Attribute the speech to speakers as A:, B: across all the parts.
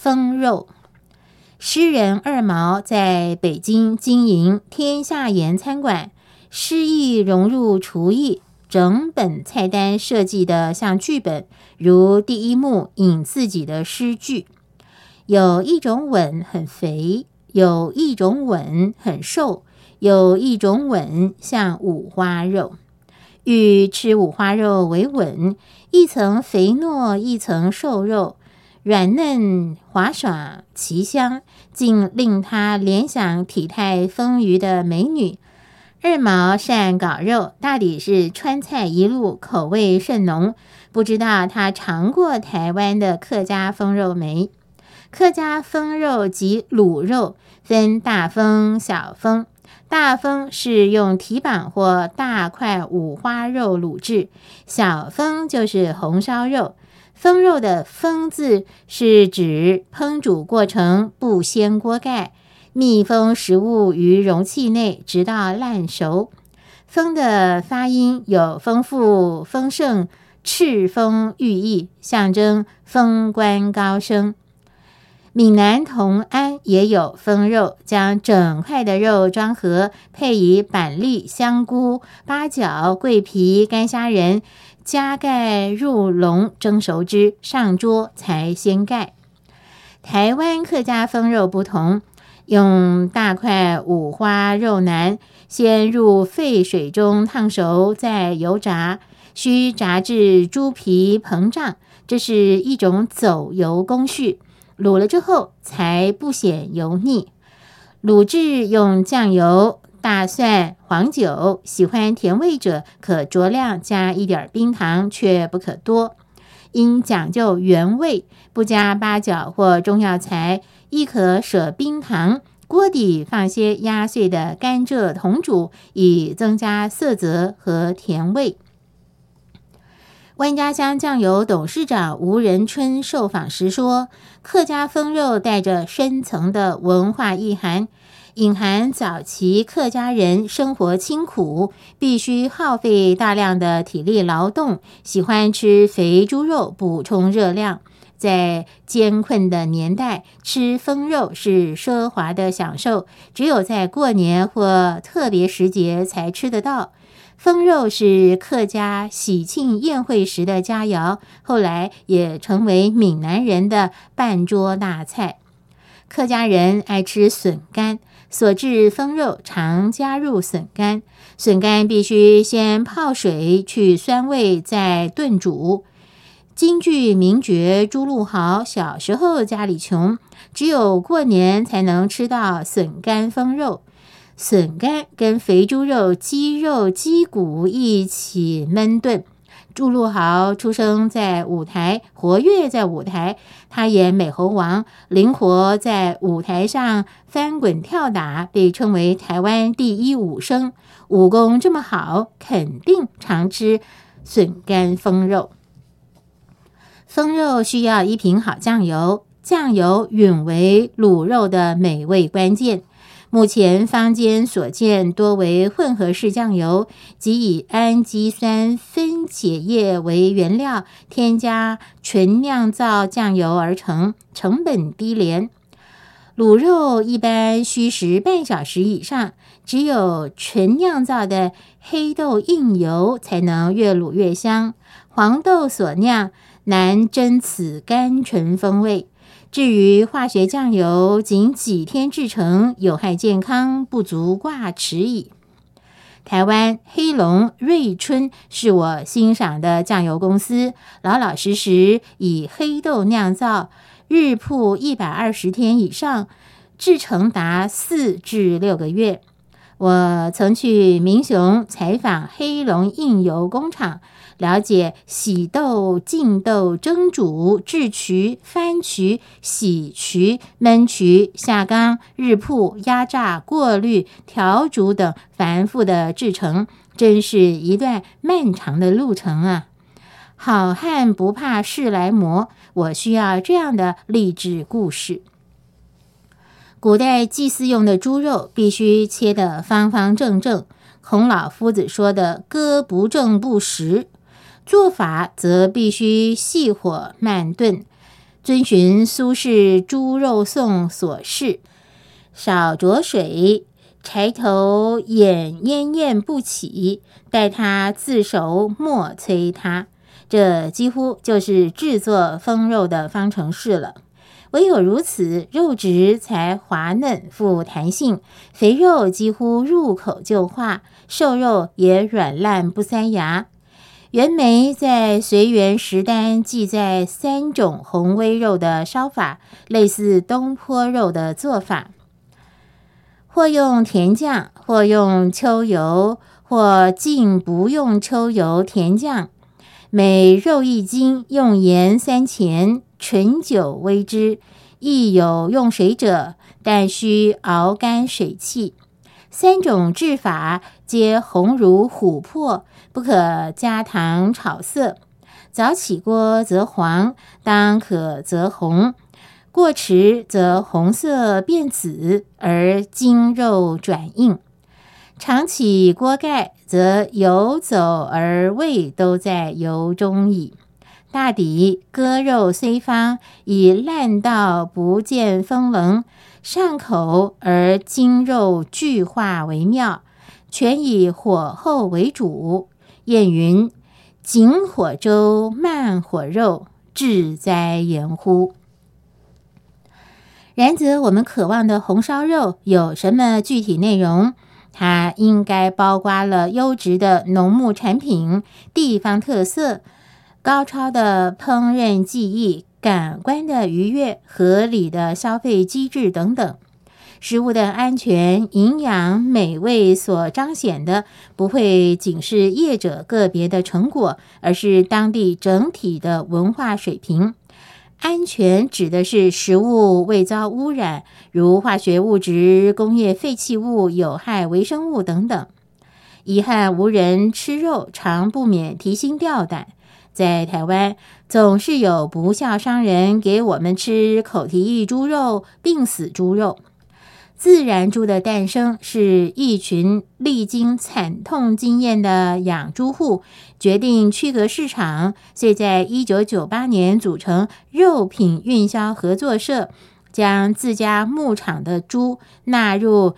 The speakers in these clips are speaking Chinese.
A: 风肉。诗人二毛在北京经营天下盐餐馆，诗意融入厨艺，整本菜单设计的像剧本，如第一幕引自己的诗句。有一种吻很肥，有一种吻很瘦，有一种吻像五花肉。欲吃五花肉为吻，一层肥糯，一层瘦肉，软嫩滑爽奇香，竟令他联想体态丰腴的美女。二毛善搞肉，大抵是川菜一路，口味甚浓。不知道他尝过台湾的客家风肉没？客家风肉及卤肉分大风、小风。大风是用蹄膀或大块五花肉卤制，小风就是红烧肉。风肉的风字是指烹煮过程不掀锅盖，密封食物于容器内，直到烂熟。风的发音有丰富、丰盛、赤峰寓意，象征封官高升。闽南同安也有风肉，将整块的肉装盒，配以板栗、香菇、八角、桂皮、干虾仁，加盖入笼蒸熟之，上桌才掀盖。台湾客家风肉不同，用大块五花肉腩先入沸水中烫熟，再油炸，需炸至猪皮膨胀，这是一种走油工序。卤了之后才不显油腻。卤制用酱油、大蒜、黄酒，喜欢甜味者可酌量加一点冰糖，却不可多。应讲究原味，不加八角或中药材，亦可舍冰糖。锅底放些压碎的甘蔗同煮，以增加色泽和甜味。万家香酱油董事长吴仁春受访时说，客家风肉带着深层的文化意涵，隐含早期客家人生活清苦，必须耗费大量的体力劳动，喜欢吃肥猪肉补充热量。在艰困的年代，吃风肉是奢华的享受，只有在过年或特别时节才吃得到。风肉是客家喜庆宴会时的佳肴，后来也成为闽南人的半桌大菜。客家人爱吃笋干，所制风肉常加入笋干。笋干必须先泡水去酸味，再炖煮。京剧名角朱陆豪小时候家里穷，只有过年才能吃到笋干风肉。笋干跟肥猪肉、鸡肉、鸡骨一起焖炖。朱陆豪出生在舞台，活跃在舞台，他演美猴王，灵活在舞台上翻滚跳打，被称为台湾第一武生。武功这么好，肯定常吃笋干风肉。风肉需要一瓶好酱油，酱油允为卤肉的美味关键。目前坊间所见多为混合式酱油，即以氨基酸分解液为原料，添加纯酿造酱油而成，成本低廉。卤肉一般需时半小时以上，只有纯酿造的黑豆印油才能越卤越香，黄豆所酿难争此甘醇风味。至于化学酱油，仅几天制成，有害健康，不足挂齿矣。台湾黑龙瑞春是我欣赏的酱油公司，老老实实以黑豆酿造，日曝120天以上，制成达4至6个月。我曾去民雄采访黑龙印油工厂，了解洗豆、浸豆、蒸煮、制曲、翻曲、洗曲、焖曲、下缸、日曝、压榨、过滤、调煮等繁复的制程，真是一段漫长的路程啊！好汉不怕事来磨，我需要这样的励志故事。古代祭祀用的猪肉必须切得方方正正，孔老夫子说的割不正不食。做法则必须细火慢炖， 遵循苏轼《猪肉颂》所示，少着水，柴头眼烟焰不起，待它自熟，莫催它。这几乎就是制作风肉的方程式了。唯有如此，肉质才滑嫩富弹性，肥肉几乎入口就化，瘦肉也软烂不塞牙。袁枚在《随园食单》记载3种红煨肉的烧法，类似东坡肉的做法，或用甜酱，或用秋油，或竟不用秋油甜酱。每肉1斤，用盐3钱，纯酒煨之。亦有用水者，但须熬干水气。3种制法皆红如琥珀，不可加糖炒色。早起锅则黄，当可则红；过迟则红色变紫，而筋肉转硬。常起锅盖，则油走而味都在油中矣。大抵割肉虽方，以烂到不见风棱，上口而筋肉俱化为妙，全以火候为主。谚云：紧火粥，慢火肉，志哉言乎！然则我们渴望的红烧肉有什么具体内容？它应该包括了优质的农牧产品、地方特色、高超的烹饪技艺、感官的愉悦、合理的消费机制等等。食物的安全、营养、美味所彰显的，不会仅是业者个别的成果，而是当地整体的文化水平。安全指的是食物未遭污染，如化学物质、工业废弃物、有害微生物等等。遗憾无人吃肉，常不免提心吊胆。在台湾，总是有不孝商人给我们吃口蹄疫猪肉、病死猪肉。自然猪的诞生是一群历经惨痛经验的养猪户决定区隔市场，遂在1998年组成肉品运销合作社，将自家牧场的猪纳入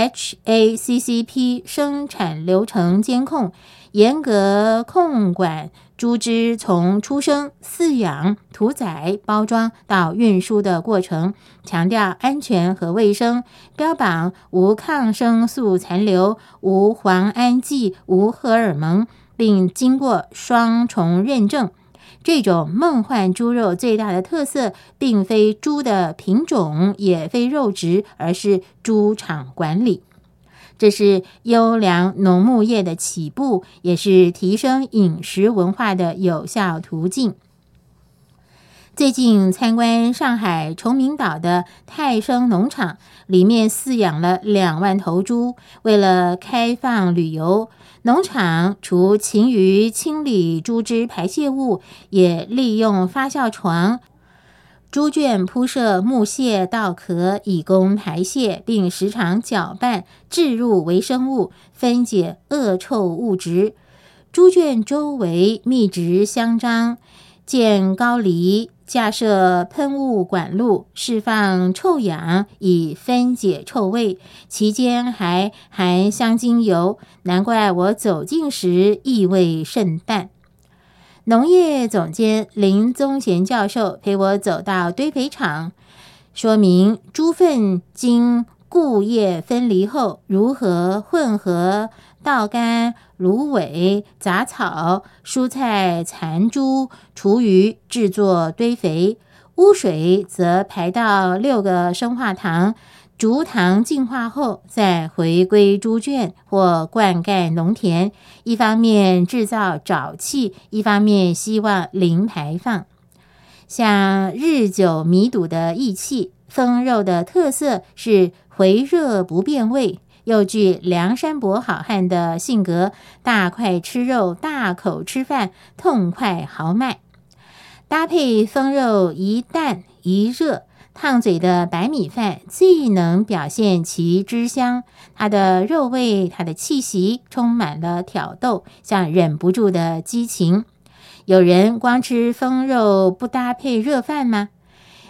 A: HACCP 生产流程监控，严格控管猪只从出生、饲养、屠宰、包装到运输的过程，强调安全和卫生，标榜无抗生素残留、无磺胺剂、无荷尔蒙，并经过双重认证。这种梦幻猪肉最大的特色，并非猪的品种，也非肉质，而是猪场管理。这是优良农牧业的起步，也是提升饮食文化的有效途径。最近参观上海崇明岛的泰升农场，里面饲养了2万头猪。为了开放旅游，农场除勤于清理猪只排泄物，也利用发酵床、猪圈铺设木屑稻壳以供排泄，并时常搅拌置入微生物，分解恶臭物质。猪圈周围密植香樟，建高篱，架设喷雾管路，释放臭氧以分解臭味，其间还含香精油，难怪我走近时意味甚淡。农业总监林宗贤教授陪我走到堆肥场，说明猪粪经固液分离后，如何混合稻干、芦苇、杂草、蔬菜残株、厨余制作堆肥，污水则排到6个生化堂，竹糖净化后再回归猪圈或灌溉农田，一方面制造沼气，一方面希望零排放。像日久弥笃的义气，风肉的特色是回热不变味，又具梁山伯好汉的性格，大块吃肉，大口吃饭，痛快豪迈。搭配风肉一淡一热，烫嘴的白米饭最能表现其汁香，它的肉味，它的气息充满了挑逗，像忍不住的激情。有人光吃风肉不搭配热饭吗？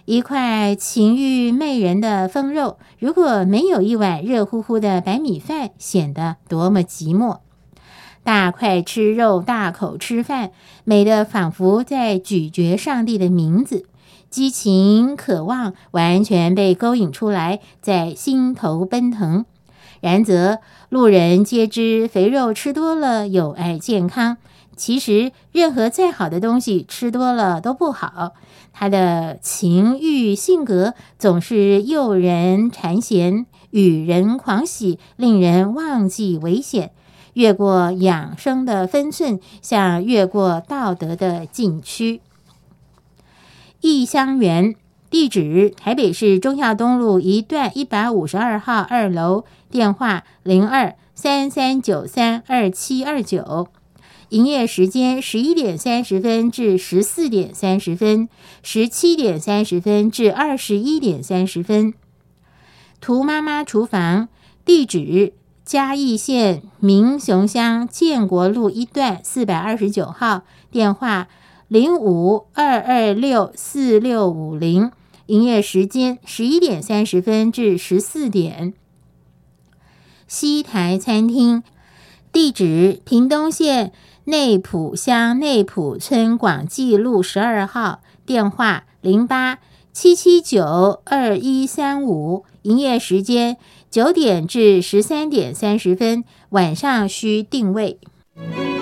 A: 一块情欲媚人的风肉，如果没有一碗热乎乎的白米饭，显得多么寂寞。大块吃肉，大口吃饭，美得仿佛在咀嚼上帝的名字。激情渴望完全被勾引出来，在心头奔腾。然则路人皆知肥肉吃多了有碍健康，其实任何再好的东西吃多了都不好。他的情欲性格总是诱人馋涎，与人狂喜，令人忘记危险，越过养生的分寸，像越过道德的禁区。义香园，地址台北市忠孝东路一段152号2楼，电话02-3393-2729。营业时间11点30分至14点30分，17点30分至21点30分。涂妈妈厨房，地址嘉义县民雄乡建国路一段429号，电话05-226-4650，营业时间11点30分至14点。西台餐厅，地址屏东县内埔乡内埔村广济路12号，电话08-779-2135，营业时间9点至13点30分，晚上需定位。